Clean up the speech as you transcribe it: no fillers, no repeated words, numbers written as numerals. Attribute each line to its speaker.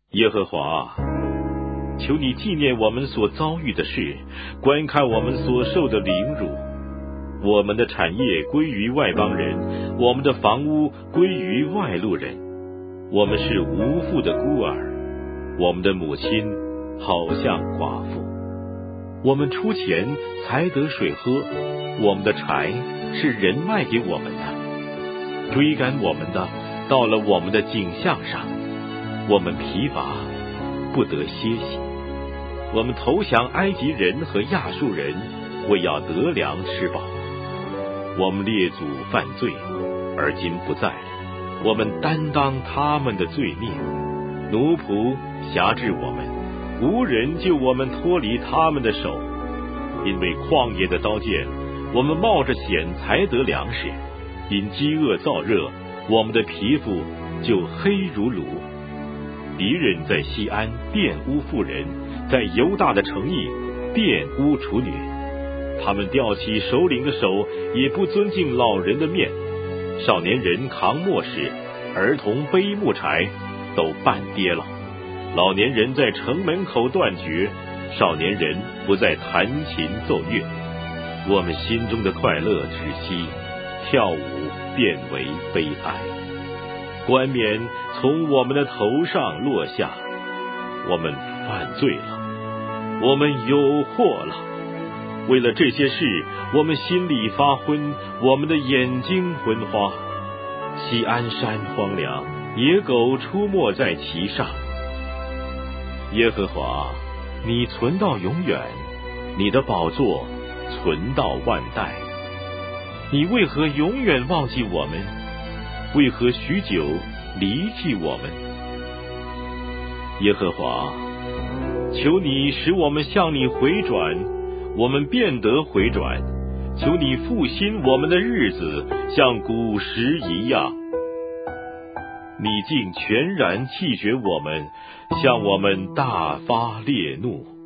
Speaker 1: 耶和华，求你纪念我们所遭遇的事，观看我们所受的凌辱。我们的产业归于外邦人，我们的房屋归于外路人。我们是无父的孤儿，我们的母亲好像寡妇。我们出钱才得水喝，我们的柴是人卖给我们的。追赶我们的到了我们的颈项上，我们疲乏不得歇息。我们投降埃及人和亚述人，为要得粮吃饱。我们列祖犯罪，而今不在，我们担当他们的罪孽。奴仆辖制我们，无人救我们脱离他们的手。因为旷野的刀剑，我们冒着险才得粮食；因饥饿燥热，我们的皮肤就黑如炉。敌人在西安玷污妇人，在犹大的城邑玷污处女。他们吊起首领的手，也不尊敬老人的面。少年人扛磨石，儿童背木柴，都半跌了。老年人在城门口断绝，少年人不再弹琴奏乐。我们心中的快乐止息，跳舞变为悲哀。冠冕从我们的头上落下，我们犯罪了，我们有祸了。为了这些事，我们心里发昏，我们的眼睛昏花。西安山荒凉，野狗出没在其上。耶和华，你存到永远，你的宝座存到万代。你为何永远忘记我们？为何许久离弃我们？耶和华，求你使我们向你回转，我们便得回转。求你复兴我们的日子，像古时一样。你竟全然弃绝我们，向我们大发烈怒。